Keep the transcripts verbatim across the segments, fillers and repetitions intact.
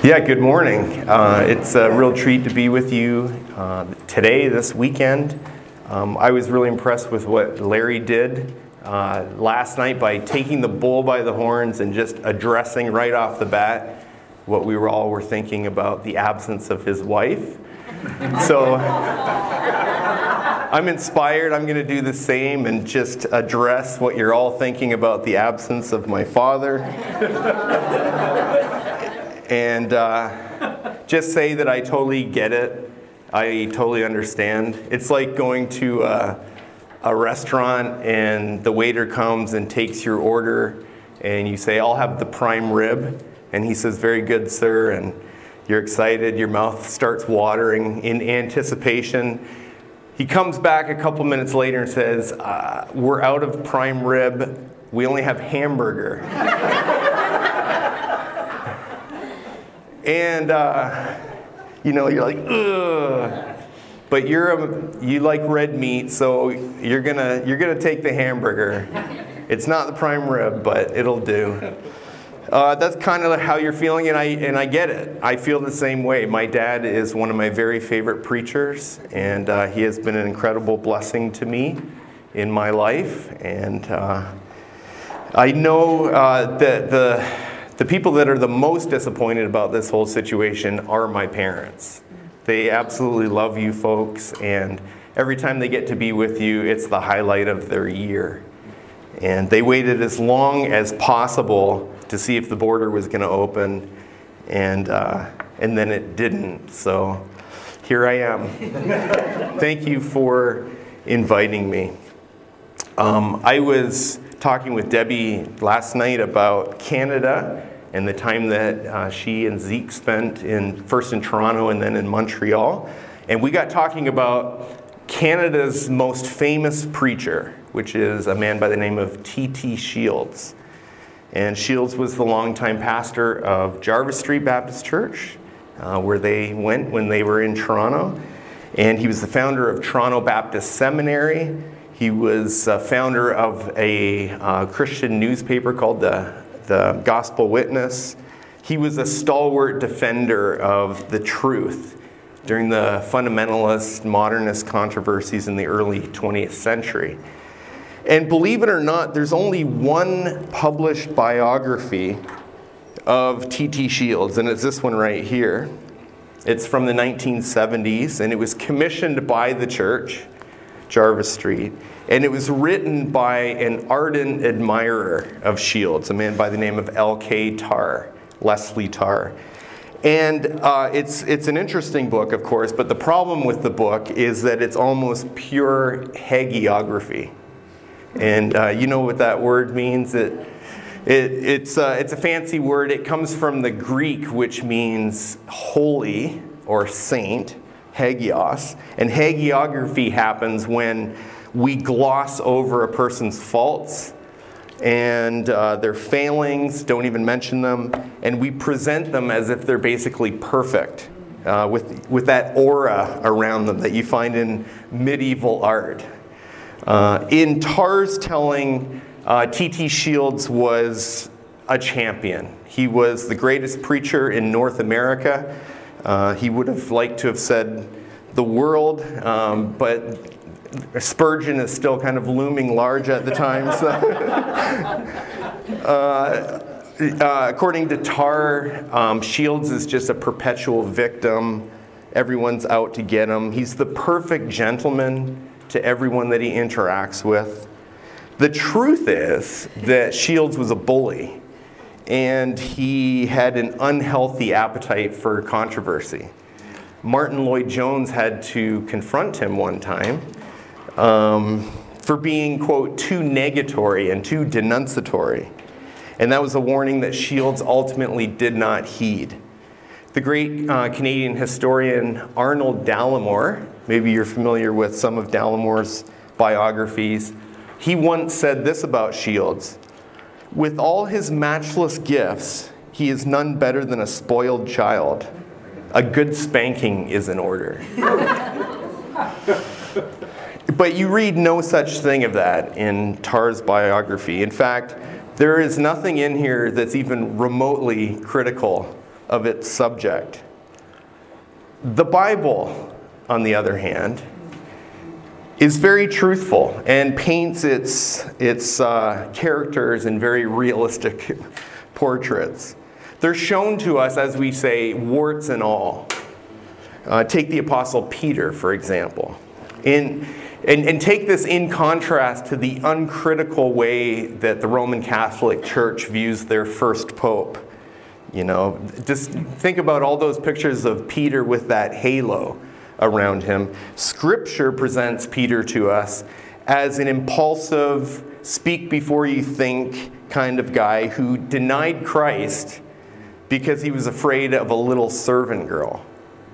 Yeah, good morning. Uh, it's a real treat to be with you uh, today, this weekend. Um, I was really impressed with what Larry did uh, last night by taking the bull by the horns and just addressing right off the bat what we were all were thinking about the absence of his wife. So I'm inspired. I'm going to do the same and just address what you're all thinking about the absence of my father. And uh, just say that I totally get it. I totally understand. It's like going to a, a restaurant and the waiter comes and takes your order and you say, "I'll have the prime rib." And he says, "Very good, sir." And you're excited. Your mouth starts watering in anticipation. He comes back a couple minutes later and says, uh, "We're out of prime rib. We only have hamburger." And, uh, you know, you're like, ugh. But you're a, you like red meat, so you're gonna you're gonna take the hamburger. It's not the prime rib, but it'll do. Uh, that's kind of how you're feeling, and I and I get it. I feel the same way. My dad is one of my very favorite preachers, and uh, he has been an incredible blessing to me in my life. And uh, I know uh, that the. The people that are the most disappointed about this whole situation are my parents. They absolutely love you folks, and every time they get to be with you, it's the highlight of their year. And they waited as long as possible to see if the border was going to open, and uh, and then it didn't. So here I am. Thank you for inviting me. Um, I was talking with Debbie last night about Canada and the time that uh, she and Zeke spent in first in Toronto and then in Montreal. And we got talking about Canada's most famous preacher, which is a man by the name of T T Shields. And Shields was the longtime pastor of Jarvis Street Baptist Church, uh, where they went when they were in Toronto. And he was the founder of Toronto Baptist Seminary. He was a founder of a uh, Christian newspaper called the, the Gospel Witness. He was a stalwart defender of the truth during the fundamentalist, modernist controversies in the early twentieth century. And believe it or not, there's only one published biography of T T Shields, and it's this one right here. It's from the nineteen seventies, and it was commissioned by the church, Jarvis Street, and it was written by an ardent admirer of Shields, a man by the name of L K Tarr, Leslie Tarr. And uh, it's it's an interesting book, of course, but the problem with the book is that it's almost pure hagiography. And uh, you know what that word means? It, it, it's, uh, it's a fancy word. It comes from the Greek, which means holy or saint, hagios. And hagiography happens when we gloss over a person's faults and uh, their failings, don't even mention them, and we present them as if they're basically perfect, uh, with, with that aura around them that you find in medieval art. Uh, in Tarr's telling, uh, T T Shields was a champion. He was the greatest preacher in North America. Uh, he would have liked to have said the world, um, but Spurgeon is still kind of looming large at the time. So. uh, uh, according to Tarr, um, Shields is just a perpetual victim. Everyone's out to get him. He's the perfect gentleman to everyone that he interacts with. The truth is that Shields was a bully, and he had an unhealthy appetite for controversy. Martin Lloyd-Jones had to confront him one time um, for being, quote, too negatory and too denunciatory. And that was a warning that Shields ultimately did not heed. The great uh, Canadian historian Arnold Dallimore, maybe you're familiar with some of Dallimore's biographies, he once said this about Shields: "With all his matchless gifts, he is none better than a spoiled child. A good spanking is in order." But you read no such thing of that in Tarr's biography. In fact, there is nothing in here that's even remotely critical of its subject. The Bible, on the other hand, is very truthful and paints its, its uh, characters in very realistic portraits. They're shown to us, as we say, warts and all. Uh, take the Apostle Peter, for example. In, and, and take this in contrast to the uncritical way that the Roman Catholic Church views their first pope. You know, just think about all those pictures of Peter with that halo around him. Scripture presents Peter to us as an impulsive, speak before you think kind of guy who denied Christ because he was afraid of a little servant girl.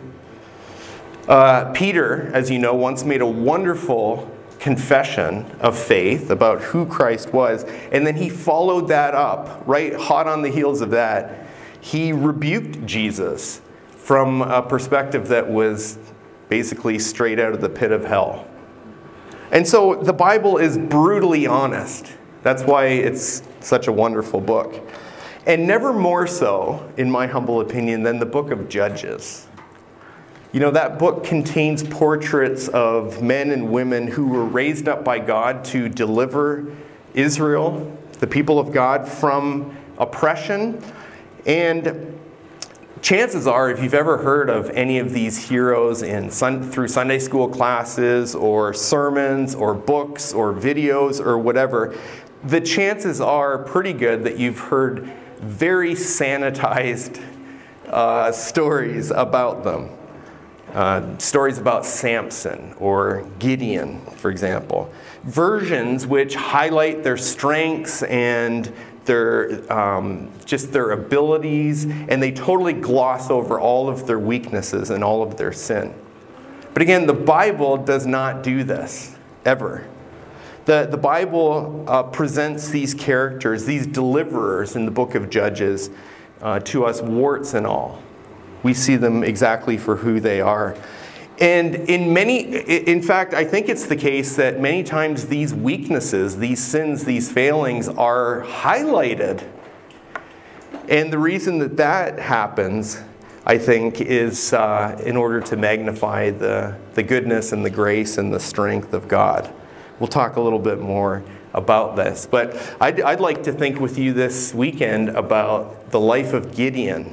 Uh, Peter, as you know, once made a wonderful confession of faith about who Christ was, and then he followed that up, right hot on the heels of that. He rebuked Jesus from a perspective that was basically straight out of the pit of hell. And so the Bible is brutally honest. That's why it's such a wonderful book. And never more so, in my humble opinion, than the book of Judges. You know, that book contains portraits of men and women who were raised up by God to deliver Israel, the people of God, from oppression. And chances are, if you've ever heard of any of these heroes in sun, through Sunday school classes or sermons or books or videos or whatever, the chances are pretty good that you've heard very sanitized uh, stories about them. Uh, stories about Samson or Gideon, for example. Versions which highlight their strengths and their um, just their abilities, and they totally gloss over all of their weaknesses and all of their sin. But again, the Bible does not do this, ever. The, the Bible uh, presents these characters, these deliverers in the book of Judges, uh, to us warts and all. We see them exactly for who they are. And in many, in fact, I think it's the case that many times these weaknesses, these sins, these failings are highlighted. And the reason that that happens, I think, is uh, in order to magnify the, the goodness and the grace and the strength of God. We'll talk a little bit more about this. But I'd, I'd like to think with you this weekend about the life of Gideon.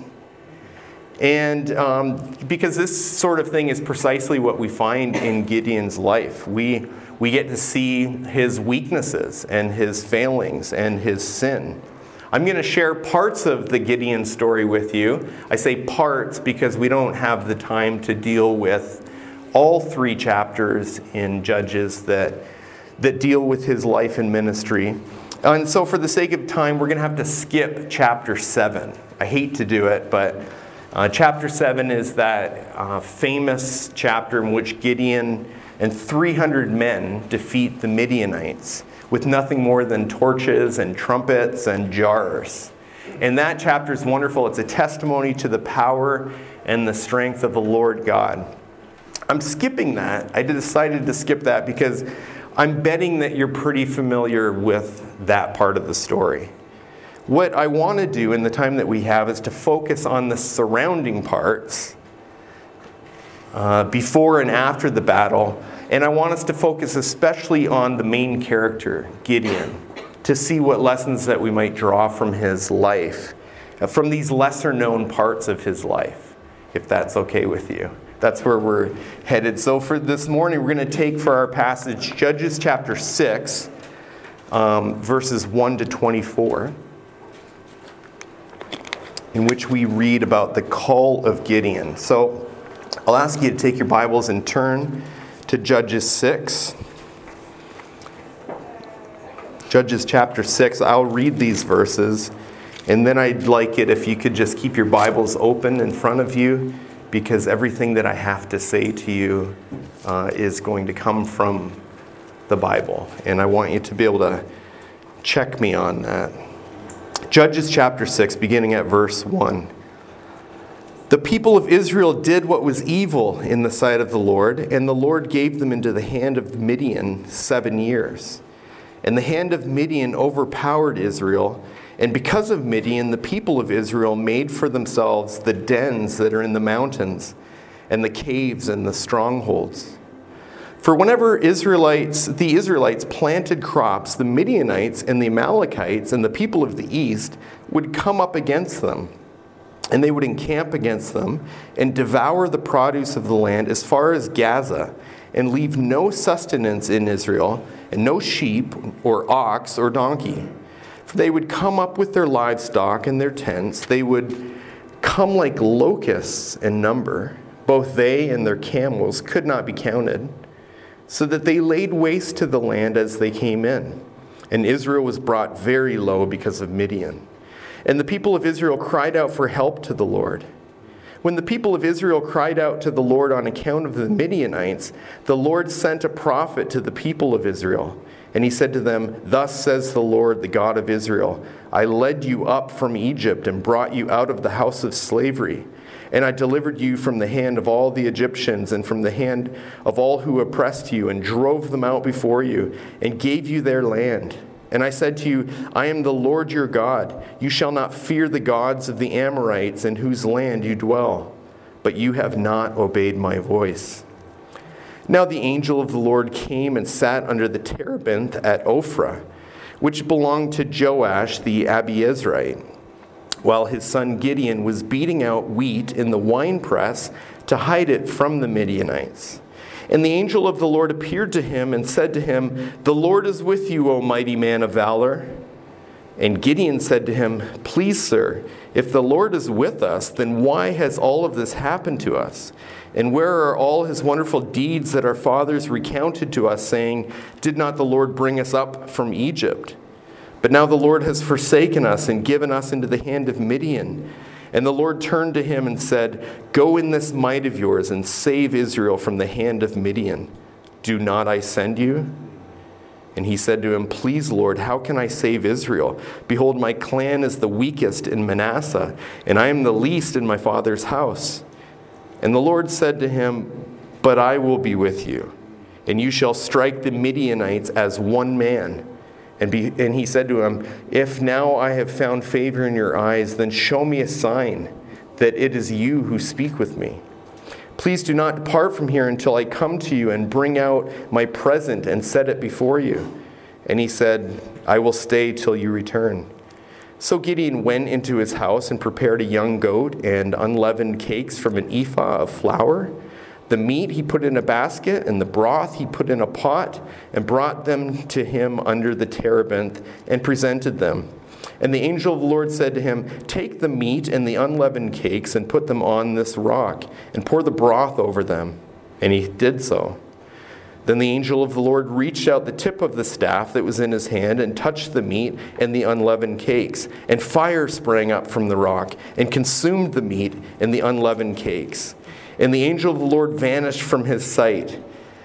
And um, because this sort of thing is precisely what we find in Gideon's life. We, we get to see his weaknesses and his failings and his sin. I'm going to share parts of the Gideon story with you. I say parts because we don't have the time to deal with all three chapters in Judges that, that deal with his life and ministry. And so for the sake of time, we're going to have to skip chapter seven. I hate to do it, but Uh, chapter seven is that uh, famous chapter in which Gideon and three hundred men defeat the Midianites with nothing more than torches and trumpets and jars. And that chapter is wonderful. It's a testimony to the power and the strength of the Lord God. I'm skipping that. I decided to skip that because I'm betting that you're pretty familiar with that part of the story. What I want to do in the time that we have is to focus on the surrounding parts uh, before and after the battle. And I want us to focus especially on the main character, Gideon, to see what lessons that we might draw from his life, uh, from these lesser known parts of his life, if that's okay with you. That's where we're headed. So for this morning, we're going to take for our passage Judges chapter six, um, verses one to twenty-four. In which we read about the call of Gideon. So I'll ask you to take your Bibles and turn to Judges six. Judges chapter six. I'll read these verses, and then I'd like it if you could just keep your Bibles open in front of you, because everything that I have to say to you uh, is going to come from the Bible, and I want you to be able to check me on that. Judges chapter six, beginning at verse one. The people of Israel did what was evil in the sight of the Lord, and the Lord gave them into the hand of Midian seven years. And the hand of Midian overpowered Israel, And because of Midian, the people of Israel made for themselves the dens that are in the mountains, and the caves and the strongholds. For whenever Israelites, the Israelites planted crops, the Midianites and the Amalekites and the people of the east would come up against them, and they would encamp against them and devour the produce of the land as far as Gaza, and leave no sustenance in Israel, and no sheep or ox or donkey. For they would come up with their livestock and their tents. They would come like locusts in number. Both they and their camels could not be counted, so that they laid waste to the land as they came in. And Israel was brought very low because of Midian. And the people of Israel cried out for help to the Lord. When the people of Israel cried out to the Lord on account of the Midianites, the Lord sent a prophet to the people of Israel. And he said to them, "Thus says the Lord, the God of Israel, I led you up from Egypt and brought you out of the house of slavery. And I delivered you from the hand of all the Egyptians and from the hand of all who oppressed you, and drove them out before you, and gave you their land. And I said to you, I am the Lord your God. You shall not fear the gods of the Amorites in whose land you dwell. But you have not obeyed my voice." Now the angel of the Lord came and sat under the terebinth at Ophrah, which belonged to Joash the Abiezrite, while his son Gideon was beating out wheat in the winepress to hide it from the Midianites. And the angel of the Lord appeared to him and said to him, "The Lord is with you, O mighty man of valor." And Gideon said to him, "Please, sir, if the Lord is with us, then why has all of this happened to us? And where are all his wonderful deeds that our fathers recounted to us, saying, 'Did not the Lord bring us up from Egypt?' But now the Lord has forsaken us and given us into the hand of Midian." And the Lord turned to him and said, "Go in this might of yours and save Israel from the hand of Midian. Do not I send you?" And he said to him, "Please, Lord, how can I save Israel? Behold, my clan is the weakest in Manasseh, and I am the least in my father's house." And the Lord said to him, "But I will be with you, and you shall strike the Midianites as one man." And, be, and he said to him, "If now I have found favor in your eyes, then show me a sign that it is you who speak with me. Please do not depart from here until I come to you and bring out my present and set it before you." And he said, "I will stay till you return." So Gideon went into his house and prepared a young goat and unleavened cakes from an ephah of flour. The meat he put in a basket, and the broth he put in a pot, and brought them to him under the terebinth, and presented them. And the angel of the Lord said to him, "Take the meat and the unleavened cakes, and put them on this rock, and pour the broth over them." And he did so. Then the angel of the Lord reached out the tip of the staff that was in his hand, and touched the meat and the unleavened cakes. And fire sprang up from the rock, and consumed the meat and the unleavened cakes. And the angel of the Lord vanished from his sight.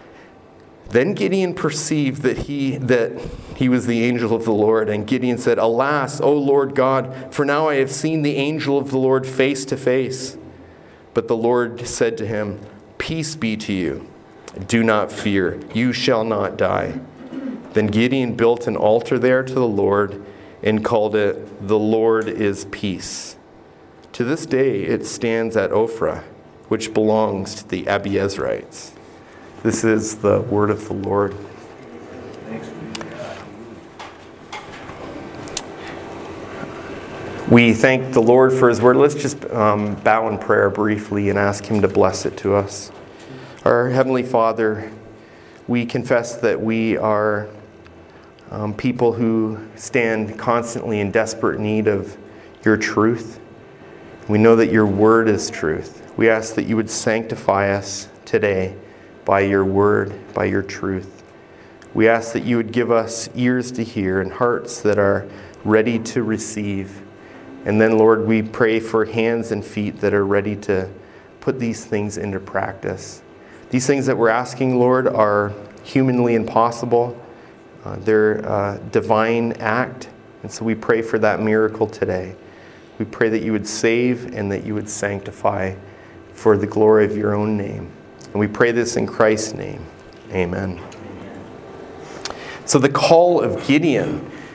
Then Gideon perceived that he that he was the angel of the Lord. And Gideon said, "Alas, O Lord God, for now I have seen the angel of the Lord face to face." But the Lord said to him, "Peace be to you. Do not fear. You shall not die." Then Gideon built an altar there to the Lord and called it, "The Lord is Peace." To this day it stands at Ophrah, which belongs to the Abiezrites. This is the word of the Lord. Thanks be to God. We thank the Lord for his word. Let's just um, bow in prayer briefly and ask him to bless it to us. Our Heavenly Father, we confess that we are um, people who stand constantly in desperate need of your truth. We know that your word is truth. We ask that you would sanctify us today by your word, by your truth. We ask that you would give us ears to hear and hearts that are ready to receive. And then, Lord, we pray for hands and feet that are ready to put these things into practice. These things that we're asking, Lord, are humanly impossible. Uh, they're a divine act. And so we pray for that miracle today. We pray that you would save and that you would sanctify for the glory of your own name. And we pray this in Christ's name. Amen. So the call of Gideon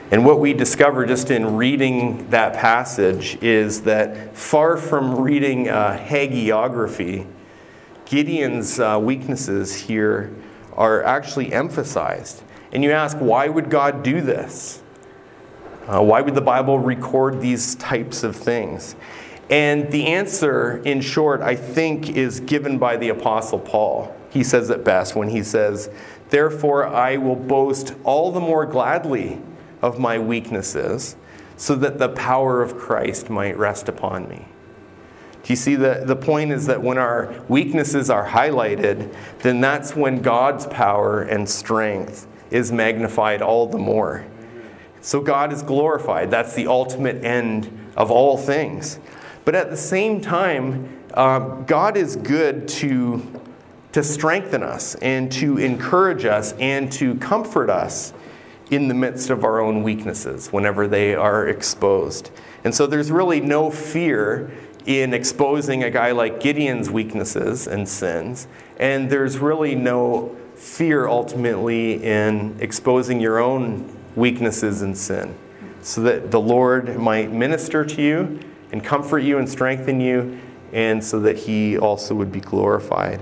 And what we discover just in reading that passage is that far from reading a hagiography, Gideon's uh, weaknesses here are actually emphasized. And you ask, why would God do this? Uh, why would the Bible record these types of things? And the answer, in short, I think, is given by the Apostle Paul. He says it best when he says, "Therefore I will boast all the more gladly of my weaknesses, so that the power of Christ might rest upon me." Do you see, the, the point is that when our weaknesses are highlighted, then that's when God's power and strength is magnified all the more. So God is glorified. That's the ultimate end of all things. But at the same time, uh, God is good to, to strengthen us and to encourage us and to comfort us in the midst of our own weaknesses whenever they are exposed. And so there's really no fear in exposing a guy like Gideon's weaknesses and sins. And there's really no fear ultimately in exposing your own weaknesses and sin, so that the Lord might minister to you and comfort you and strengthen you, and so that He also would be glorified.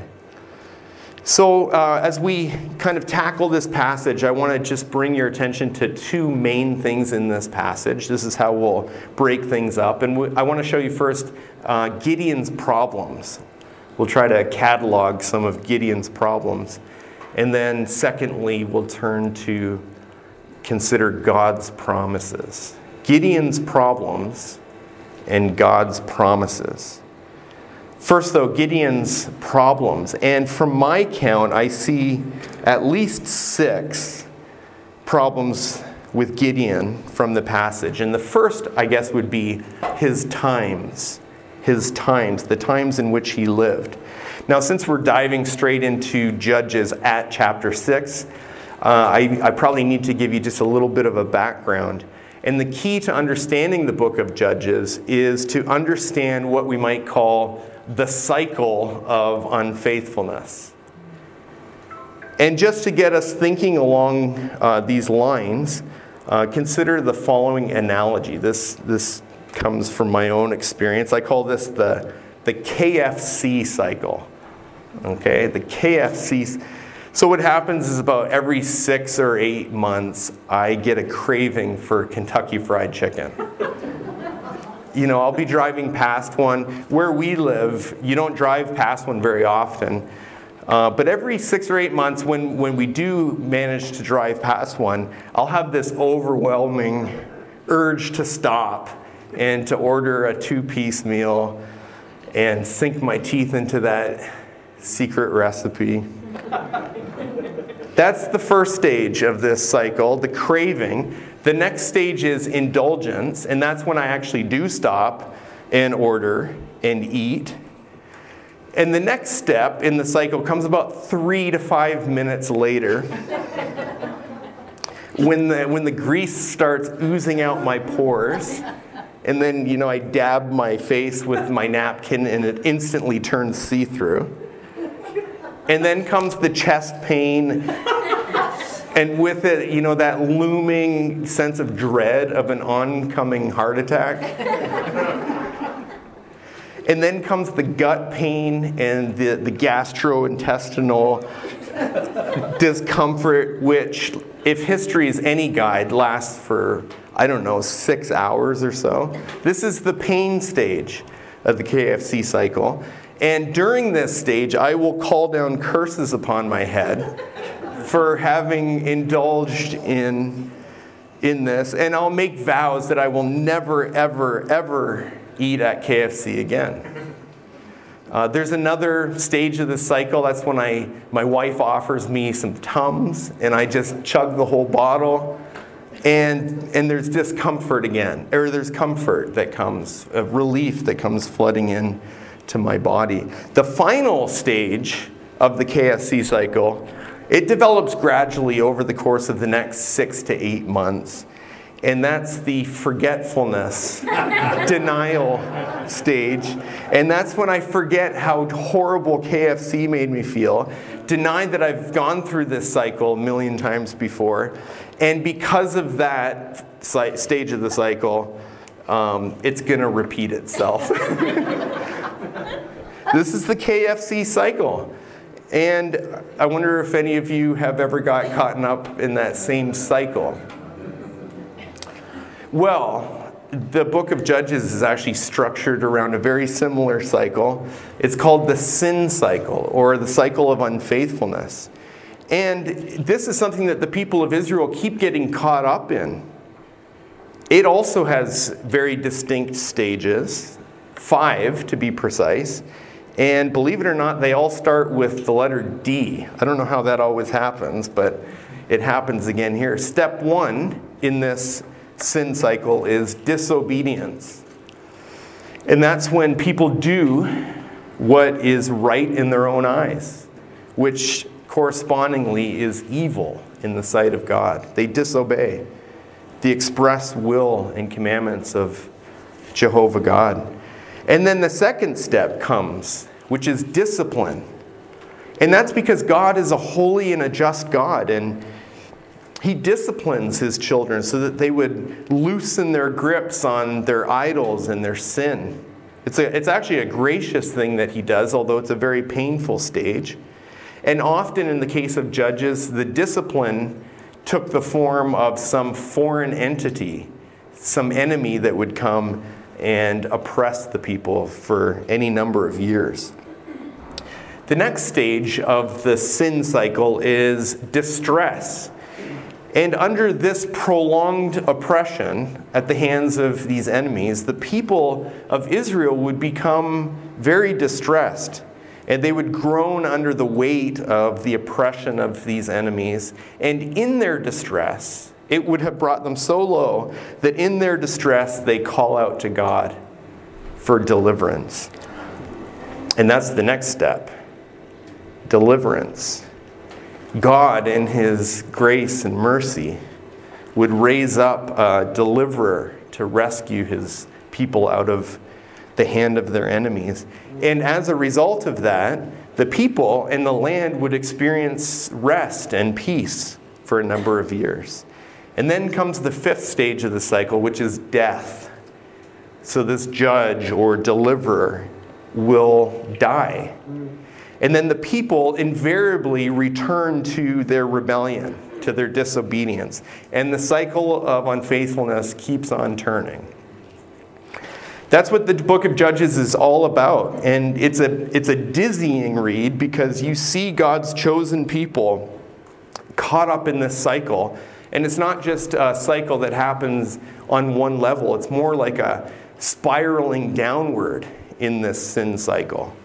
So uh, as we kind of tackle this passage, I want to just bring your attention to two main things in this passage. This is how we'll break things up. And we, I want to show you first uh, Gideon's problems. We'll try to catalog some of Gideon's problems. And then secondly, we'll turn to consider God's promises. Gideon's problems and God's promises. First, though, Gideon's problems. And from my count, I see at least six problems with Gideon from the passage. And the first, I guess, would be his times. His times, the times in which he lived. Now, since we're diving straight into Judges at chapter six, uh, I, I probably need to give you just a little bit of a background. And the key to understanding the book of Judges is to understand what we might call the cycle of unfaithfulness. And just to get us thinking along uh, these lines, uh, consider the following analogy. This, this comes from my own experience. I call this the, the K F C cycle. Okay, the K F C. So what happens is about every six or eight months, I get a craving for Kentucky Fried Chicken. You know, I'll be driving past one. Where we live, you don't drive past one very often. Uh, but every six or eight months, when, when we do manage to drive past one, I'll have this overwhelming urge to stop and to order a two-piece meal and sink my teeth into that secret recipe. That's the first stage of this cycle, the craving. The next stage is indulgence, and that's when I actually do stop and order and eat. And the next step in the cycle comes about three to five minutes later, when the when the grease starts oozing out my pores, and then, you know, I dab my face with my napkin and it instantly turns see-through. And then comes the chest pain, and with it, you know, that looming sense of dread of an oncoming heart attack. And then comes the gut pain and the, the gastrointestinal discomfort, which, if history is any guide, lasts for, I don't know, six hours or so. This is the pain stage of the K F C cycle. And during this stage, I will call down curses upon my head for having indulged in, in this. And I'll make vows that I will never, ever, ever eat at K F C again. Uh, there's another stage of the cycle. That's when I, my wife offers me some Tums, and I just chug the whole bottle. And, and there's discomfort again, or there's comfort that comes, a relief that comes flooding in to my body. The final stage of the K F C cycle, it develops gradually over the course of the next six to eight months. And that's the forgetfulness, denial stage. And that's when I forget how horrible K F C made me feel, deny that I've gone through this cycle a million times before. And because of that, si- stage of the cycle, um, it's going to repeat itself. This is the K F C cycle. And I wonder if any of you have ever got caught up in that same cycle. Well, the book of Judges is actually structured around a very similar cycle. It's called the sin cycle, or the cycle of unfaithfulness. And this is something that the people of Israel keep getting caught up in. It also has very distinct stages, five to be precise. And believe it or not, they all start with the letter D. I don't know how that always happens, but it happens again here. Step one in this sin cycle is disobedience. And that's when people do what is right in their own eyes, which correspondingly is evil in the sight of God. They disobey the express will and commandments of Jehovah God. And then the second step comes, which is discipline. And that's because God is a holy and a just God, and He disciplines His children so that they would loosen their grips on their idols and their sin. It's, a, it's actually a gracious thing that He does, although it's a very painful stage. And often in the case of Judges, the discipline took the form of some foreign entity, some enemy that would come and oppress the people for any number of years. The next stage of the sin cycle is distress. And under this prolonged oppression at the hands of these enemies, the people of Israel would become very distressed. And they would groan under the weight of the oppression of these enemies. And in their distress, it would have brought them so low that in their distress, they call out to God for deliverance. And that's the next step. Deliverance. God, in His grace and mercy, would raise up a deliverer to rescue His people out of the hand of their enemies. And as a result of that, the people and the land would experience rest and peace for a number of years. And then comes the fifth stage of the cycle, which is death. So this judge or deliverer will die. And then the people invariably return to their rebellion, to their disobedience. And the cycle of unfaithfulness keeps on turning. That's what the book of Judges is all about. And it's a, it's a dizzying read because you see God's chosen people caught up in this cycle. And it's not just a cycle that happens on one level. It's more like a spiraling downward in this sin cycle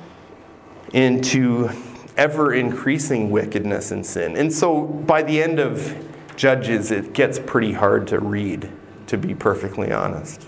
into ever-increasing wickedness and sin. And so by the end of Judges, it gets pretty hard to read, to be perfectly honest.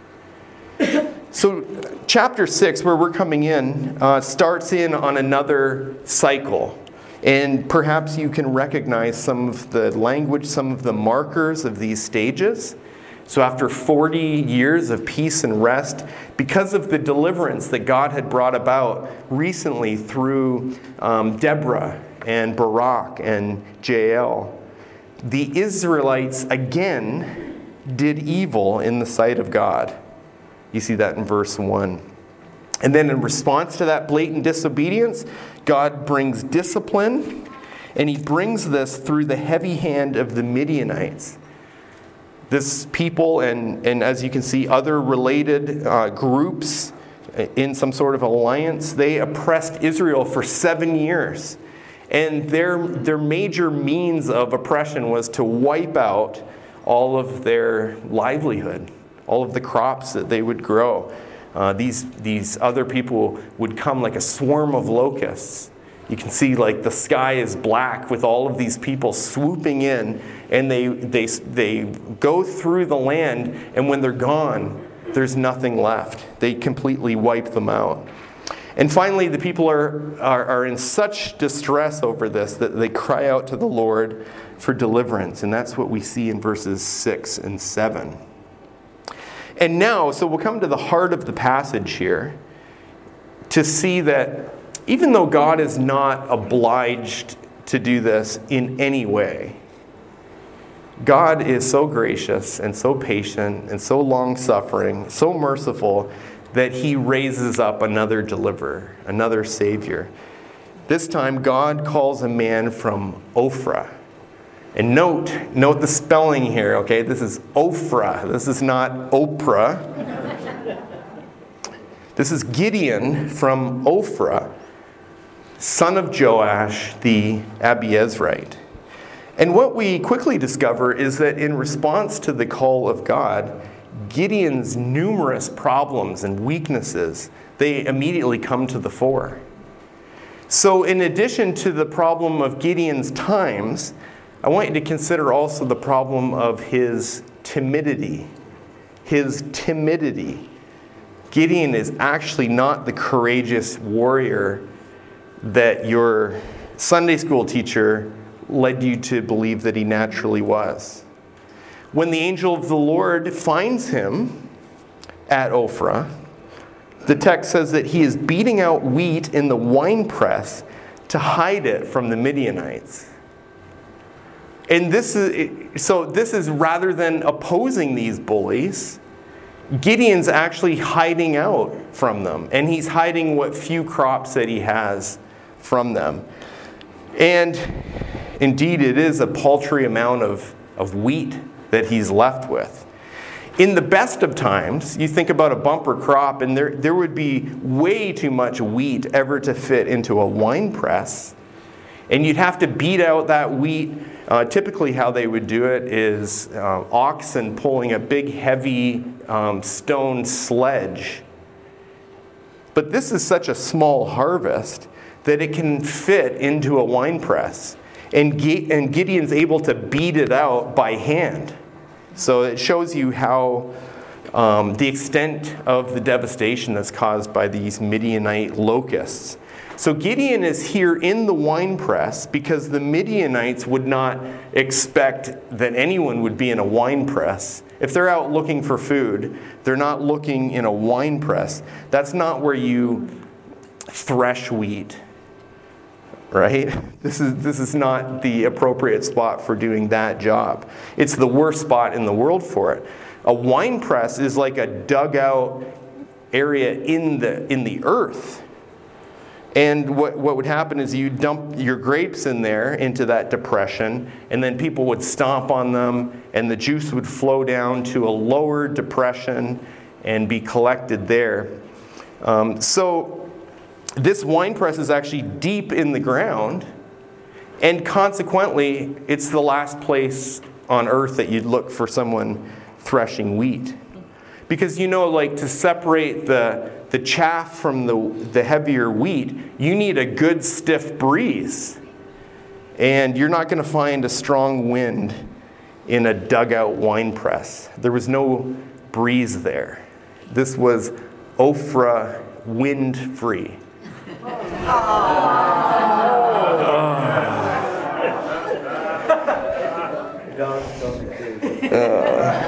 So chapter six, where we're coming in, uh, starts in on another cycle. And perhaps you can recognize some of the language, some of the markers of these stages. So after forty years of peace and rest, because of the deliverance that God had brought about recently through um, Deborah and Barak and Jael, the Israelites again did evil in the sight of God. You see that in verse one. And then in response to that blatant disobedience, God brings discipline, and He brings this through the heavy hand of the Midianites. This people, and, and as you can see, other related uh, groups in some sort of alliance, they oppressed Israel for seven years. And their, their major means of oppression was to wipe out all of their livelihood, all of the crops that they would grow. Uh, these, these other people would come like a swarm of locusts. You can see like the sky is black with all of these people swooping in, and they, they, they go through the land, and when they're gone, there's nothing left. They completely wipe them out. And finally, the people are, are, are in such distress over this that they cry out to the Lord for deliverance. And that's what we see in verses six and seven. And now, so we'll come to the heart of the passage here to see that even though God is not obliged to do this in any way, God is so gracious and so patient and so long-suffering, so merciful, that he raises up another deliverer, another Savior. This time, God calls a man from Ophrah. And note, note the spelling here, okay? This is Ophrah. This is not Oprah. This is Gideon from Ophrah, son of Joash the Abiezrite. And what we quickly discover is that in response to the call of God, Gideon's numerous problems and weaknesses, they immediately come to the fore. So in addition to the problem of Gideon's times, I want you to consider also the problem of his timidity. His timidity. Gideon is actually not the courageous warrior that your Sunday school teacher led you to believe that he naturally was. When the angel of the Lord finds him at Ophrah, the text says that he is beating out wheat in the winepress to hide it from the Midianites. And this is, so this is rather than opposing these bullies, Gideon's actually hiding out from them. And he's hiding what few crops that he has from them. And indeed, it is a paltry amount of, of wheat that he's left with. In the best of times, you think about a bumper crop, and there, there would be way too much wheat ever to fit into a wine press. And you'd have to beat out that wheat. Uh, typically how they would do it is uh, oxen pulling a big, heavy um, stone sledge. But this is such a small harvest that it can fit into a wine press. And, Ge- and Gideon's able to beat it out by hand. So it shows you how um, the extent of the devastation that's caused by these Midianite locusts. So Gideon is here in the winepress because the Midianites would not expect that anyone would be in a winepress. If they're out looking for food, they're not looking in a winepress. That's not where you thresh wheat, right? This is, this is not the appropriate spot for doing that job. It's the worst spot in the world for it. A winepress is like a dugout area in the, in the earth. And what, what would happen is you dump your grapes in there into that depression, and then people would stomp on them, and the juice would flow down to a lower depression and be collected there. Um, so this wine press is actually deep in the ground, and consequently, it's the last place on earth that you'd look for someone threshing wheat. Because you know, like to separate the, the chaff from the, the heavier wheat, you need a good stiff breeze. And you're not going to find a strong wind in a dugout wine press. There was no breeze there. This was Ophrah wind-free. uh,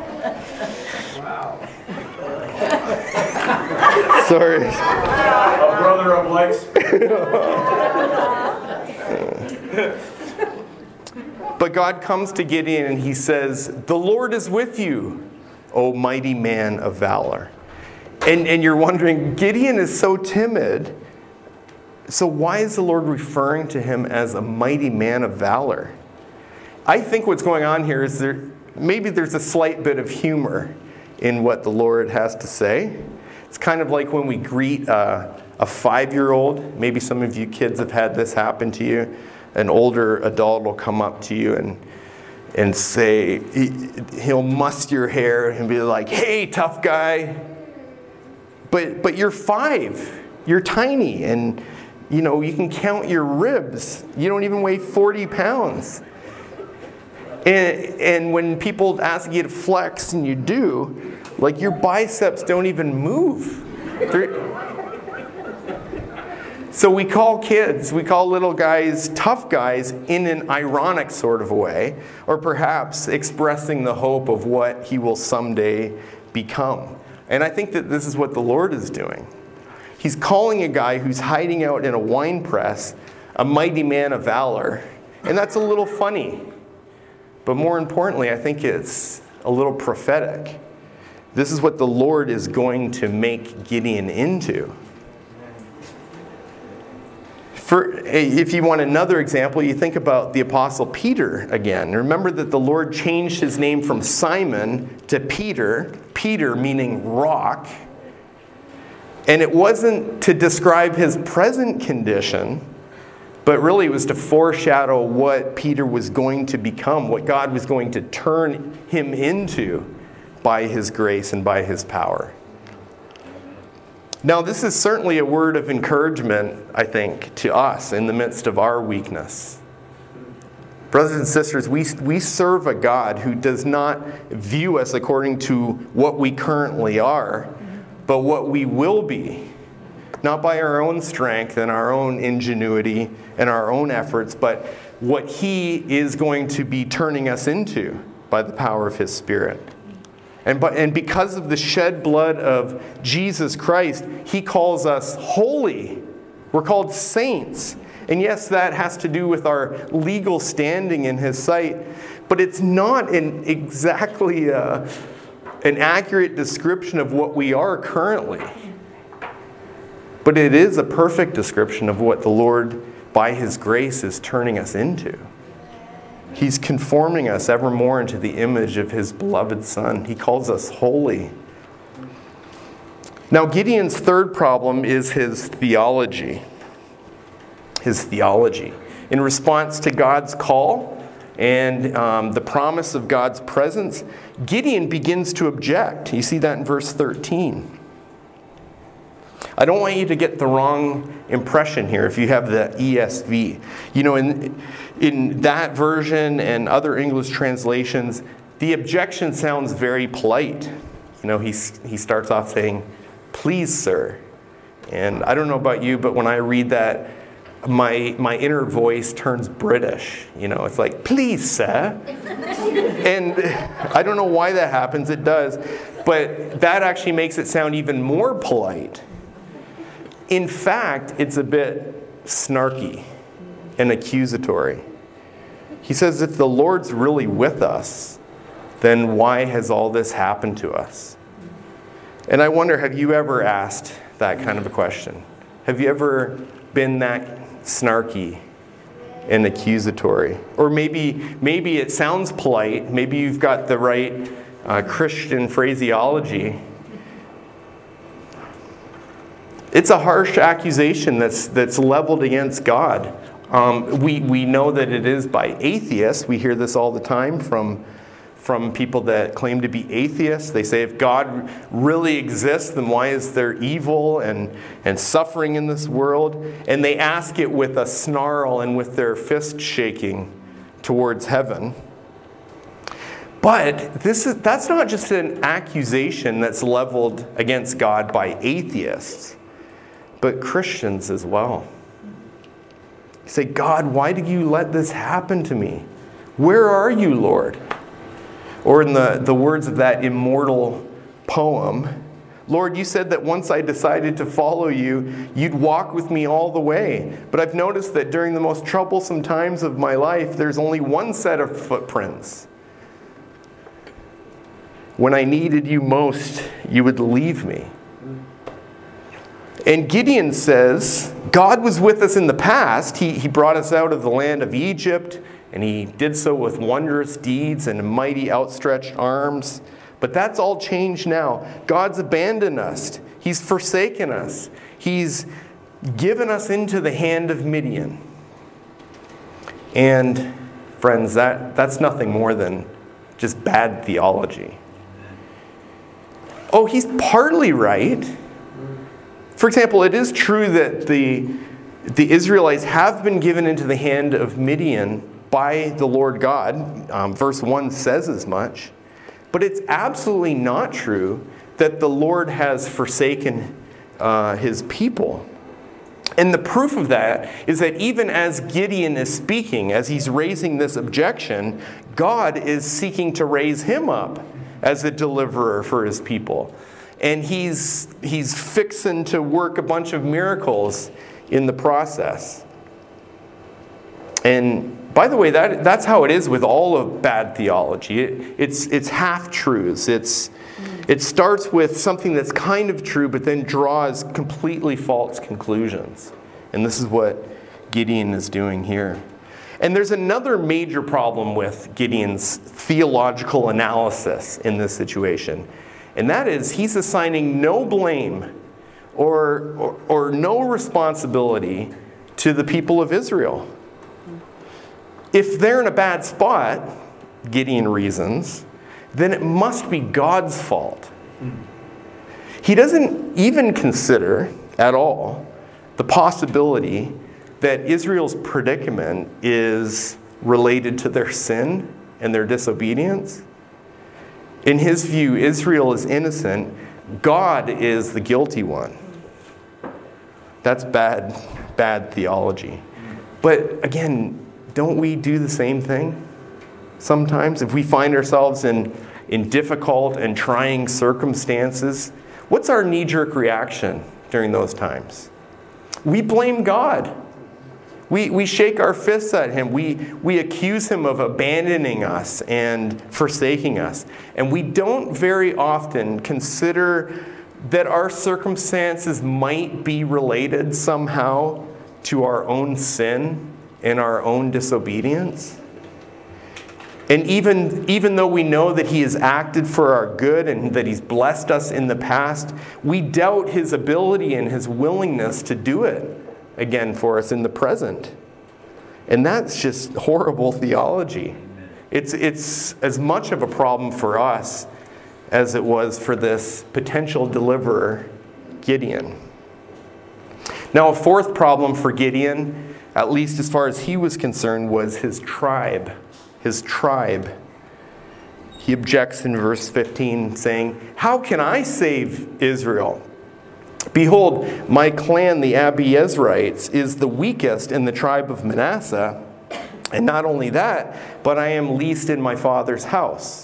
Sorry. A brother of like But God comes to Gideon and he says, "The Lord is with you, O mighty man of valor." And, and you're wondering, Gideon is so timid, so why is the Lord referring to him as a mighty man of valor? I think what's going on here is there maybe there's a slight bit of humor in what the Lord has to say. It's kind of like when we greet uh, a five-year-old. Maybe some of you kids have had this happen to you. An older adult will come up to you and and say, he, he'll muss your hair and be like, "Hey, tough guy." But but you're five. You're tiny, and you know you can count your ribs. You don't even weigh forty pounds. And and when people ask you to flex and you do, like your biceps don't even move. They're, so we call kids, we call little guys tough guys in an ironic sort of a way, or perhaps expressing the hope of what he will someday become. And I think that this is what the Lord is doing. He's calling a guy who's hiding out in a wine press a mighty man of valor. And that's a little funny. But more importantly, I think it's a little prophetic. This is what the Lord is going to make Gideon into. For, if you want another example, you think about the Apostle Peter again. Remember that the Lord changed his name from Simon to Peter, Peter meaning rock. And it wasn't to describe his present condition, but really it was to foreshadow what Peter was going to become, what God was going to turn him into by his grace and by his power. Now, this is certainly a word of encouragement, I think, to us in the midst of our weakness. Brothers and sisters, we, we serve a God who does not view us according to what we currently are, but what we will be. Not by our own strength and our own ingenuity and our own efforts, but what He is going to be turning us into by the power of His Spirit. And, but, and because of the shed blood of Jesus Christ, He calls us holy. We're called saints. And yes, that has to do with our legal standing in His sight, but it's not an exactly uh, an accurate description of what we are currently. But it is a perfect description of what the Lord, by His grace, is turning us into. He's conforming us ever more into the image of His beloved Son. He calls us holy. Now, Gideon's third problem is his theology. His theology. In response to God's call and um, the promise of God's presence, Gideon begins to object. You see that in verse thirteen. I don't want you to get the wrong impression here if you have the E S V. You know, in, in that version and other English translations, the objection sounds very polite. You know, he, he starts off saying, "Please, sir." And I don't know about you, but when I read that, my my inner voice turns British. You know, it's like, "Please, sir." And I don't know why that happens. It does. But that actually makes it sound even more polite. In fact, it's a bit snarky and accusatory. He says, if the Lord's really with us, then why has all this happened to us? And I wonder, have you ever asked that kind of a question? Have you ever been that snarky and accusatory? Or maybe, maybe it sounds polite. Maybe you've got the right uh, Christian phraseology. It's a harsh accusation that's that's leveled against God. Um, we, we know that it is by atheists. We hear this all the time from, from people that claim to be atheists. They say if God really exists, then why is there evil and, and suffering in this world? And they ask it with a snarl and with their fist shaking towards heaven. But this is that's not just an accusation that's leveled against God by atheists, but Christians as well. You say, God, why did you let this happen to me? Where are you, Lord? Or in the, the words of that immortal poem, Lord, you said that once I decided to follow you, you'd walk with me all the way. But I've noticed that during the most troublesome times of my life, there's only one set of footprints. When I needed you most, you would leave me. And Gideon says, God was with us in the past. He, he brought us out of the land of Egypt, and He did so with wondrous deeds and mighty outstretched arms. But that's all changed now. God's abandoned us. He's forsaken us. He's given us into the hand of Midian. And friends, that, that's nothing more than just bad theology. Oh, he's partly right. For example, it is true that the, the Israelites have been given into the hand of Midian by the Lord God. Um, verse one says as much. But it's absolutely not true that the Lord has forsaken uh, His people. And the proof of that is that even as Gideon is speaking, as he's raising this objection, God is seeking to raise him up as a deliverer for His people. And he's, he's fixing to work a bunch of miracles in the process. And By the way, that, that's how it is with all of bad theology. It, it's it's half-truths. It's, it starts with something that's kind of true, but then draws completely false conclusions. And this is what Gideon is doing here. And there's another major problem with Gideon's theological analysis in this situation. And that is he's assigning no blame or, or, or no responsibility to the people of Israel. If they're in a bad spot, Gideon reasons, then it must be God's fault. He doesn't even consider at all the possibility that Israel's predicament is related to their sin and their disobedience. In his view, Israel is innocent. God is the guilty one. That's bad, bad theology. But again, don't we do the same thing sometimes? If we find ourselves in, in difficult and trying circumstances, what's our knee-jerk reaction during those times? We blame God. We, we shake our fists at him. We, we accuse him of abandoning us and forsaking us. And we don't very often consider that our circumstances might be related somehow to our own sin and our own disobedience. And even, even though we know that he has acted for our good and that he's blessed us in the past, we doubt his ability and his willingness to do it again for us in the present. And that's just horrible theology. It's, it's as much of a problem for us as it was for this potential deliverer, Gideon. Now, a fourth problem for Gideon, at least as far as he was concerned, was his tribe. His tribe. He objects in verse fifteen, saying, "How can I save Israel? Behold, my clan, the Abiezrites, is the weakest in the tribe of Manasseh. And not only that, but I am least in my father's house."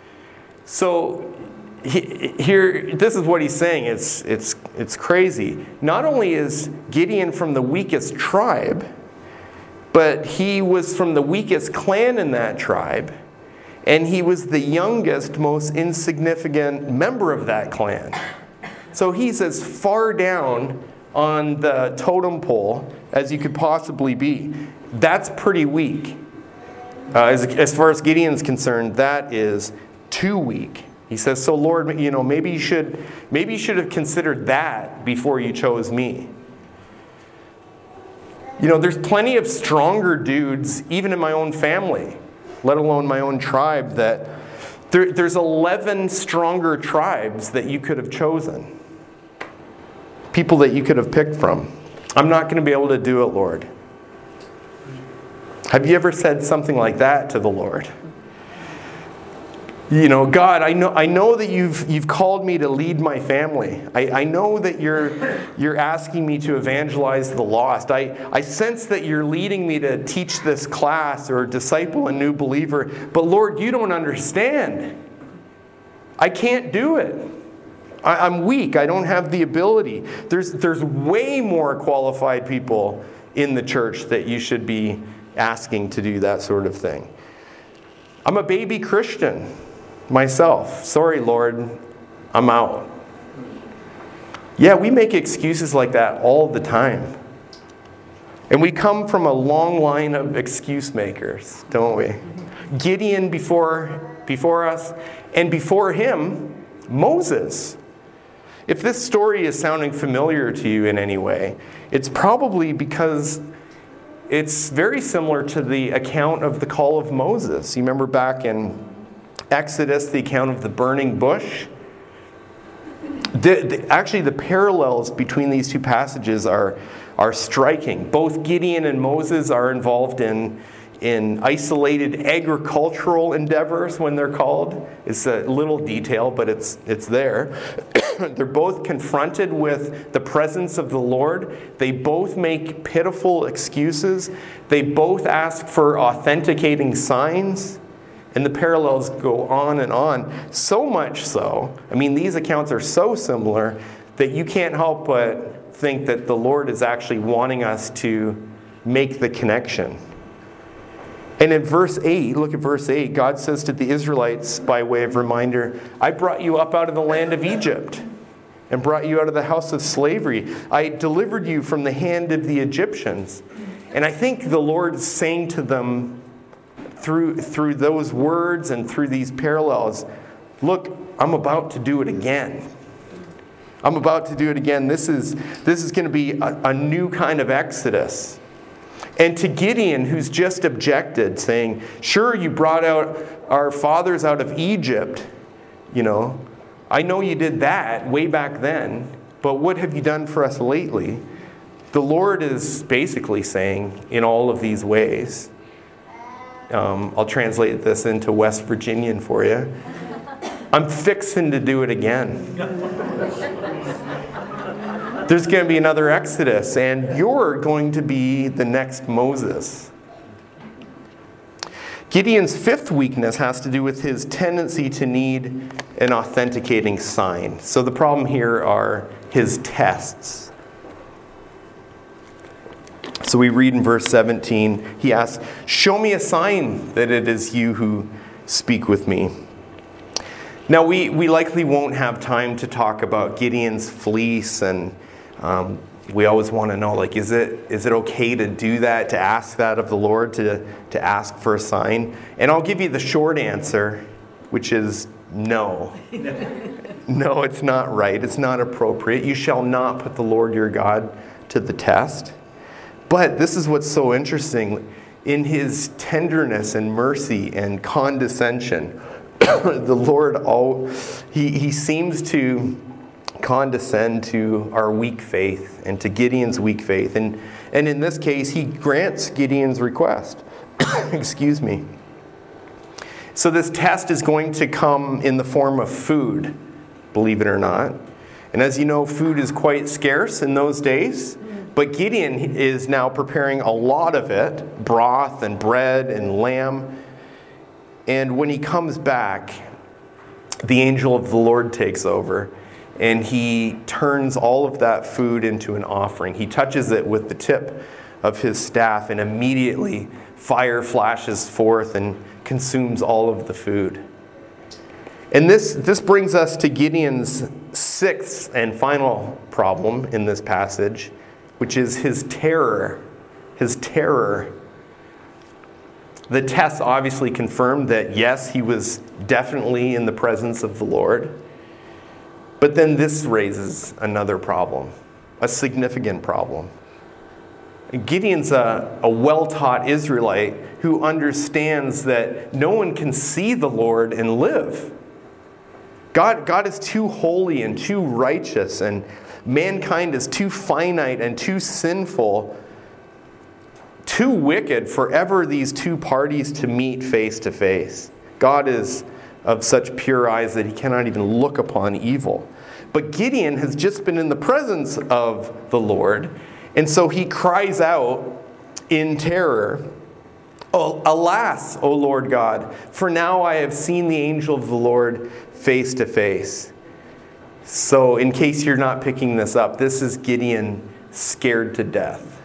So he, here, this is what he's saying. It's, it's, it's crazy. Not only is Gideon from the weakest tribe, but he was from the weakest clan in that tribe. And he was the youngest, most insignificant member of that clan. So he's as far down on the totem pole as you could possibly be. That's pretty weak. Uh, as, as far as Gideon's concerned, that is too weak. He says, "So Lord, you know, maybe you should, maybe you should have considered that before you chose me." You know, there's plenty of stronger dudes, even in my own family, let alone my own tribe, that there, there's eleven stronger tribes that you could have chosen. People that you could have picked from. I'm not going to be able to do it, Lord. Have you ever said something like that to the Lord? You know, God, I know I know that you've you've called me to lead my family. I, I know that you're you're asking me to evangelize the lost. I, I sense that you're leading me to teach this class or disciple a new believer. But Lord, you don't understand. I can't do it. I, I'm weak. I don't have the ability. There's there's way more qualified people in the church that you should be asking to do that sort of thing. I'm a baby Christian myself. Sorry, Lord, I'm out. Yeah, we make excuses like that all the time. And we come from a long line of excuse makers, don't we? Gideon before, before us, and before him, Moses. If this story is sounding familiar to you in any way, it's probably because it's very similar to the account of the call of Moses. You remember back in Exodus, the account of the burning bush? The, the, actually, the parallels between these two passages are, are striking. Both Gideon and Moses are involved in, in isolated agricultural endeavors when they're called. It's a little detail, but it's, it's there. They're both confronted with the presence of the Lord. They both make pitiful excuses. They both ask for authenticating signs. And the parallels go on and on. So much so, I mean, these accounts are so similar that you can't help but think that the Lord is actually wanting us to make the connection. And in verse eight, look at verse eight, God says to the Israelites by way of reminder, I brought you up out of the land of Egypt and brought you out of the house of slavery. I delivered you from the hand of the Egyptians. And I think the Lord is saying to them through, through those words and through these parallels, look, I'm about to do it again. I'm about to do it again. This is, this is going to be a, a new kind of exodus. And to Gideon, who's just objected, saying, sure, you brought out our fathers out of Egypt, you know, I know you did that way back then, but what have you done for us lately? The Lord is basically saying, in all of these ways, um, I'll translate this into West Virginian for you, I'm fixing to do it again. There's going to be another Exodus, and you're going to be the next Moses. Gideon's fifth weakness has to do with his tendency to need an authenticating sign. So the problem here are his tests. So we read in verse seventeen, he asks, show me a sign that it is you who speak with me. Now we, we likely won't have time to talk about Gideon's fleece, and um, we always want to know, like, is it is it okay to do that, to ask that of the Lord, to, to ask for a sign? And I'll give you the short answer, which is no. No, it's not right. It's not appropriate. You shall not put the Lord your God to the test. But this is what's so interesting. In his tenderness and mercy and condescension, the Lord, all, he, he seems to condescend to our weak faith and to Gideon's weak faith. And, and in this case, he grants Gideon's request. Excuse me. So this test is going to come in the form of food, believe it or not. And as you know, food is quite scarce in those days. But Gideon is now preparing a lot of it, broth and bread and lamb. And when he comes back, the angel of the Lord takes over, and he turns all of that food into an offering. He touches it with the tip of his staff, and immediately fire flashes forth and consumes all of the food. And this, this brings us to Gideon's sixth and final problem in this passage, which is his terror. His terror. The test obviously confirmed that, yes, he was definitely in the presence of the Lord. But then this raises another problem, a significant problem. Gideon's a, a well-taught Israelite who understands that no one can see the Lord and live. God, God is too holy and too righteous, and mankind is too finite and too sinful, too wicked for ever these two parties to meet face to face. God is of such pure eyes that he cannot even look upon evil. But Gideon has just been in the presence of the Lord, and so he cries out in terror, "Oh, alas, O Lord God, for now I have seen the angel of the Lord face to face." So in case you're not picking this up, this is Gideon scared to death.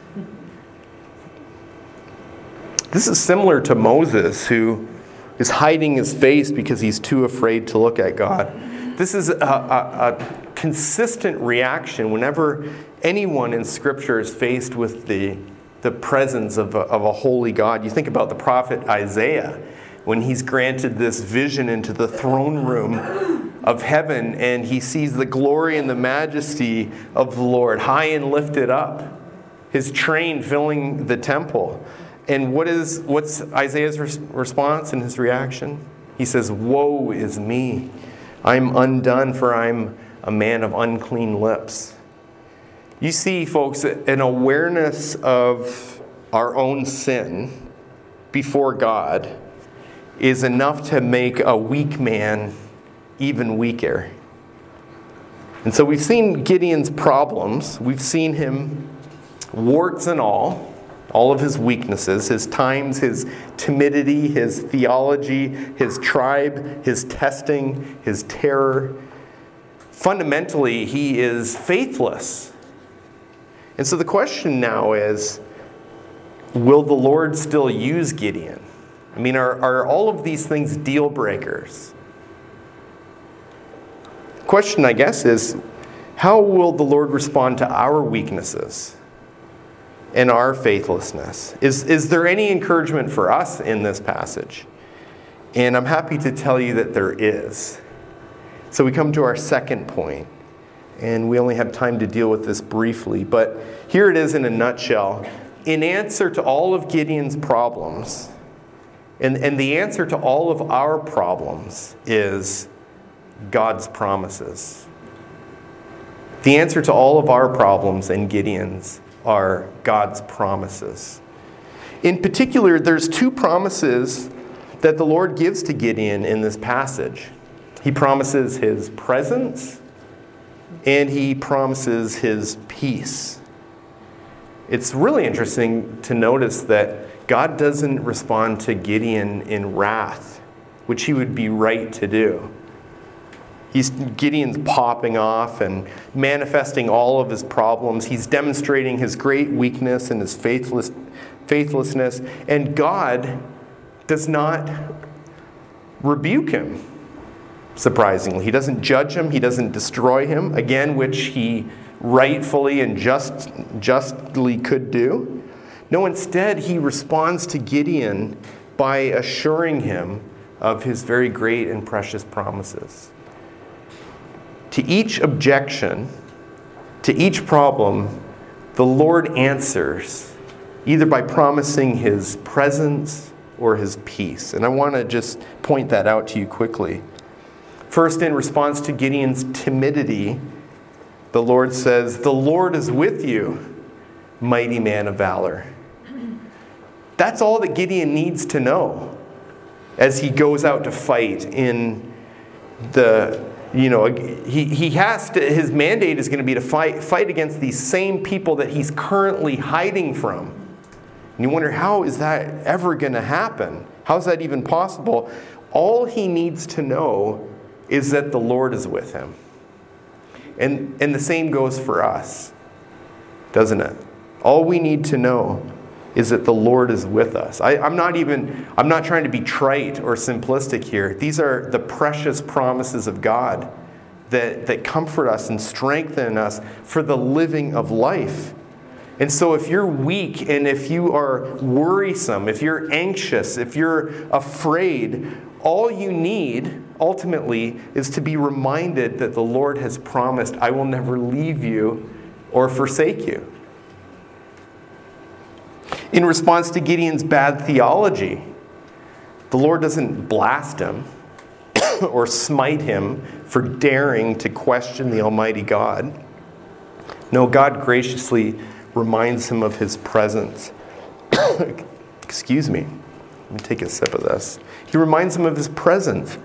This is similar to Moses, who is hiding his face because he's too afraid to look at God. This is a, a, a consistent reaction whenever anyone in Scripture is faced with the, the presence of a, of a holy God. You think about the prophet Isaiah, when he's granted this vision into the throne room of heaven, and he sees the glory and the majesty of the Lord high and lifted up, his train filling the temple. And what is what's Isaiah's res- response and his reaction? He says, "Woe is me. I'm undone, for I'm a man of unclean lips." You see, folks, an awareness of our own sin before God is enough to make a weak man even weaker. And so we've seen Gideon's problems. We've seen him, warts and all, all of his weaknesses, his times, his timidity, his theology, his tribe, his testing, his terror. Fundamentally, he is faithless. And so the question now is, will the Lord still use Gideon? I mean, are, are all of these things deal breakers? The question, I guess, is how will the Lord respond to our weaknesses and our faithlessness? Is, is there any encouragement for us in this passage? And I'm happy to tell you that there is. So we come to our second point, and we only have time to deal with this briefly, but here it is in a nutshell. In answer to all of Gideon's problems, and, and the answer to all of our problems is God's promises. The answer to all of our problems and Gideon's are God's promises. In particular, there's two promises that the Lord gives to Gideon in this passage. He promises his presence, and he promises his peace. It's really interesting to notice that God doesn't respond to Gideon in wrath, which he would be right to do. He's, Gideon's popping off and manifesting all of his problems. He's demonstrating his great weakness and his faithless, faithlessness. And God does not rebuke him, surprisingly. He doesn't judge him. He doesn't destroy him, again, which he rightfully and just, justly could do. No, instead, he responds to Gideon by assuring him of his very great and precious promises. To each objection, to each problem, the Lord answers either by promising his presence or his peace. And I want to just point that out to you quickly. First, in response to Gideon's timidity, the Lord says, "The Lord is with you, mighty man of valor." That's all that Gideon needs to know as he goes out to fight in the You know, he, he has to, his mandate is going to be to fight, fight against these same people that he's currently hiding from. And you wonder, how is that ever going to happen? How is that even possible? All he needs to know is that the Lord is with him. And, and the same goes for us, doesn't it? All we need to know is that the Lord is with us. I, I'm not even, I'm not trying to be trite or simplistic here. These are the precious promises of God that, that comfort us and strengthen us for the living of life. And so if you're weak and if you are worrisome, if you're anxious, if you're afraid, all you need ultimately is to be reminded that the Lord has promised, "I will never leave you or forsake you." In response to Gideon's bad theology, the Lord doesn't blast him or smite him for daring to question the Almighty God. No, God graciously reminds him of his presence. Excuse me. Let me take a sip of this. He reminds him of his presence.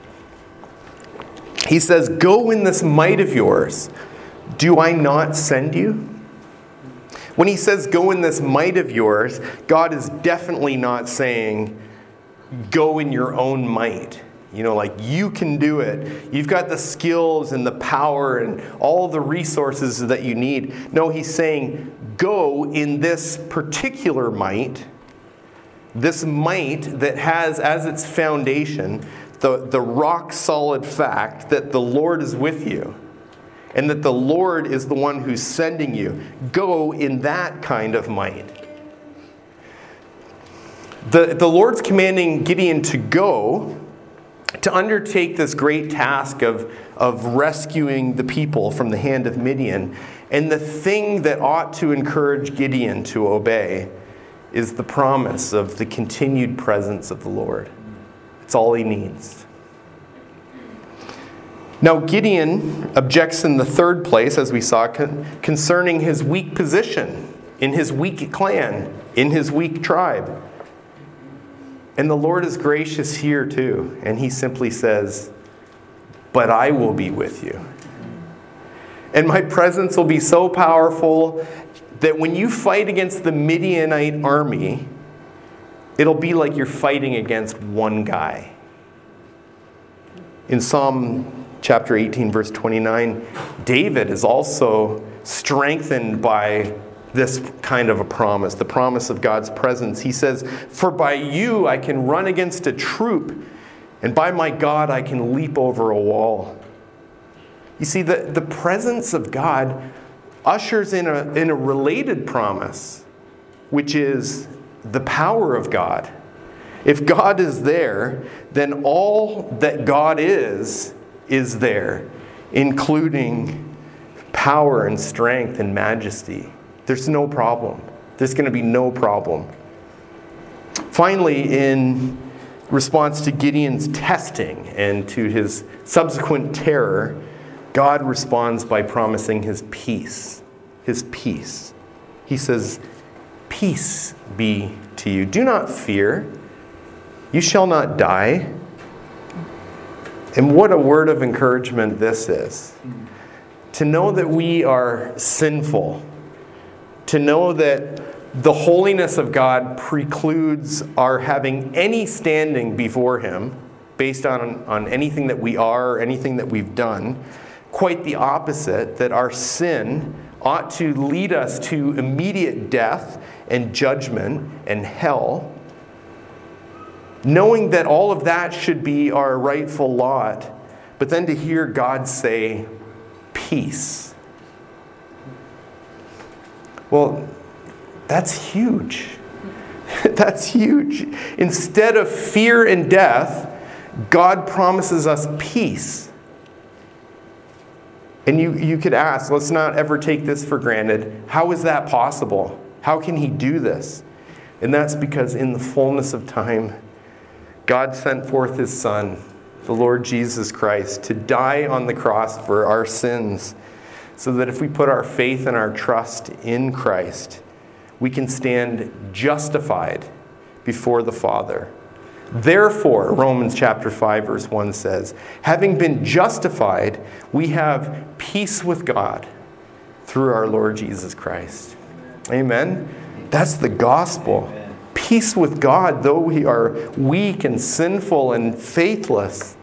He says, "Go in this might of yours. Do I not send you?" When he says, "Go in this might of yours," God is definitely not saying, "Go in your own might." You know, like, you can do it. You've got the skills and the power and all the resources that you need. No, he's saying, go in this particular might, this might that has as its foundation the, the rock-solid fact that the Lord is with you. And that the Lord is the one who's sending you. Go in that kind of might. The, the Lord's commanding Gideon to go, to undertake this great task of, of rescuing the people from the hand of Midian. And the thing that ought to encourage Gideon to obey is the promise of the continued presence of the Lord. It's all he needs. Now, Gideon objects in the third place, as we saw, con- concerning his weak position in his weak clan, in his weak tribe. And the Lord is gracious here too. And he simply says, "But I will be with you. And my presence will be so powerful that when you fight against the Midianite army, it'll be like you're fighting against one guy." In Psalm chapter eighteen, verse twenty-nine, David is also strengthened by this kind of a promise, the promise of God's presence. He says, "For by you I can run against a troop, and by my God I can leap over a wall." You see, the, the presence of God ushers in a, in a related promise, which is the power of God. If God is there, then all that God is, is there, including power and strength and majesty. There's no problem. There's going to be no problem. Finally, in response to Gideon's testing and to his subsequent terror, God responds by promising his peace. His peace. He says, "Peace be to you. Do not fear. You shall not die." And what a word of encouragement this is. To know that we are sinful. To know that the holiness of God precludes our having any standing before Him based on, on anything that we are or anything that we've done. Quite the opposite, that our sin ought to lead us to immediate death and judgment and hell. Knowing that all of that should be our rightful lot, but then to hear God say, "Peace." Well, that's huge. That's huge. Instead of fear and death, God promises us peace. And you, you could ask, let's not ever take this for granted. How is that possible? How can He do this? And that's because in the fullness of time, God sent forth His Son, the Lord Jesus Christ, to die on the cross for our sins, so that if we put our faith and our trust in Christ, we can stand justified before the Father. Therefore, Romans chapter five verse one says, "Having been justified, we have peace with God through our Lord Jesus Christ." Amen? That's the gospel. Amen. Peace with God, though we are weak and sinful and faithless.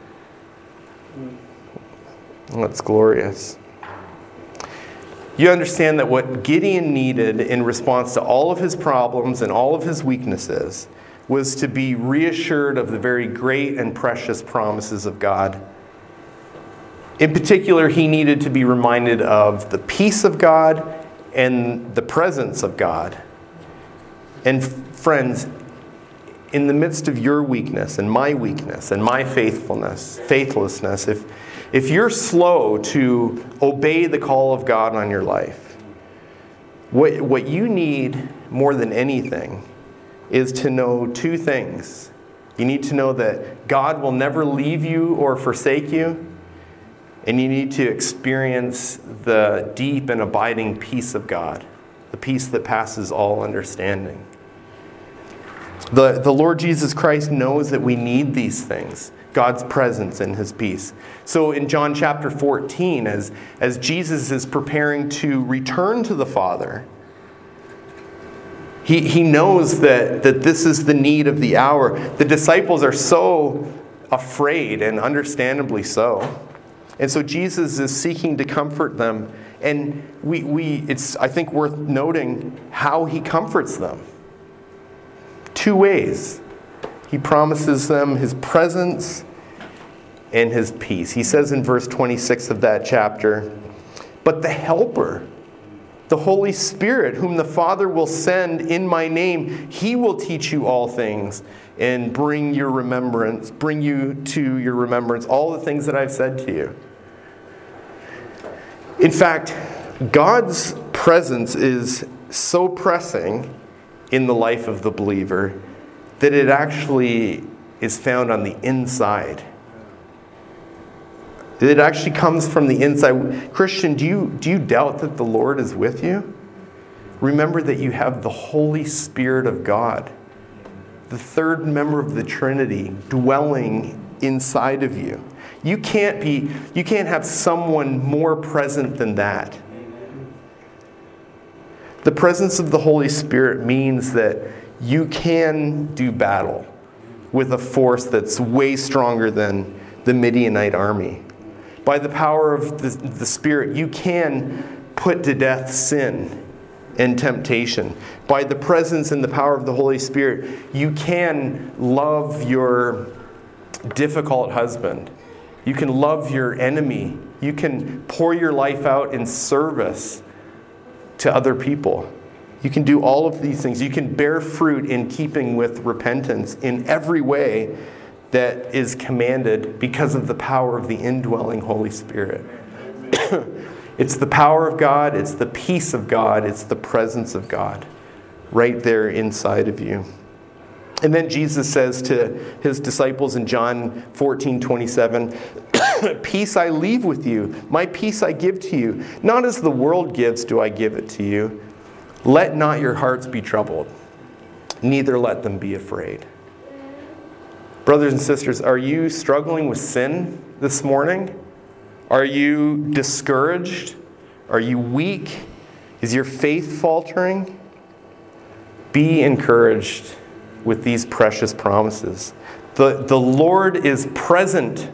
That's glorious. You understand that what Gideon needed in response to all of his problems and all of his weaknesses was to be reassured of the very great and precious promises of God. In particular, he needed to be reminded of the peace of God and the presence of God. And friends, in the midst of your weakness and my weakness and my faithfulness, faithlessness, if If you're slow to obey the call of God on your life, what, what you need more than anything is to know two things. You need to know that God will never leave you or forsake you, and you need to experience the deep and abiding peace of God, the peace that passes all understanding. The, the Lord Jesus Christ knows that we need these things. God's presence and His peace. So in John chapter fourteen, as, as Jesus is preparing to return to the Father, he, he knows that, that this is the need of the hour. The disciples are so afraid, and understandably so. And so Jesus is seeking to comfort them. And we, we it's I think worth noting how He comforts them. Two ways. He promises them His presence and His peace. He says in verse twenty-six of that chapter, "But the Helper, the Holy Spirit, whom the Father will send in my name, He will teach you all things and bring your remembrance, bring you to your remembrance all the things that I've said to you." In fact, God's presence is so pressing in the life of the believer that it actually is found on the inside. It actually comes from the inside. Christian, do you, do you doubt that the Lord is with you? Remember that you have the Holy Spirit of God, the third member of the Trinity, dwelling inside of you. You can't be, you can't have someone more present than that. The presence of the Holy Spirit means that you can do battle with a force that's way stronger than the Midianite army. By the power of the, the Spirit, you can put to death sin and temptation. By the presence and the power of the Holy Spirit, you can love your difficult husband. You can love your enemy. You can pour your life out in service to other people. You can do all of these things. You can bear fruit in keeping with repentance in every way that is commanded because of the power of the indwelling Holy Spirit. It's the power of God, it's the peace of God, it's the presence of God right there inside of you. And then Jesus says to his disciples in John fourteen twenty-seven, peace I leave with you, my peace I give to you. Not as the world gives do I give it to you. Let not your hearts be troubled, neither let them be afraid. Brothers and sisters, are you struggling with sin this morning? Are you discouraged? Are you weak? Is your faith faltering? Be encouraged with these precious promises. The, the Lord is present,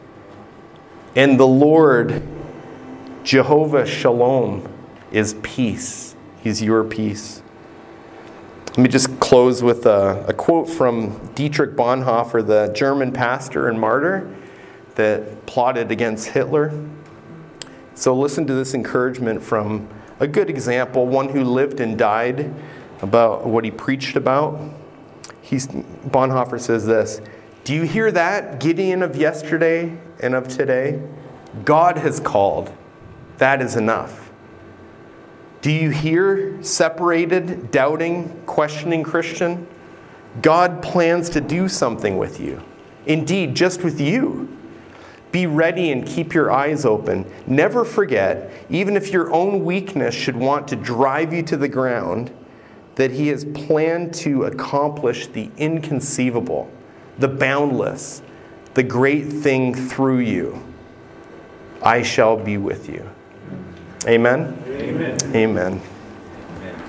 and the Lord, Jehovah Shalom, is peace. He's your peace. Let me just close with a, a quote from Dietrich Bonhoeffer, the German pastor and martyr that plotted against Hitler. So listen to this encouragement from a good example, one who lived and died about what he preached about. He's, Bonhoeffer says this, do you hear that, Gideon of yesterday and of today? God has called. That is enough. Do you hear, separated, doubting, questioning Christian? God plans to do something with you. Indeed, just with you. Be ready and keep your eyes open. Never forget, even if your own weakness should want to drive you to the ground, that He has planned to accomplish the inconceivable, the boundless, the great thing through you. I shall be with you. Amen? Amen. Amen.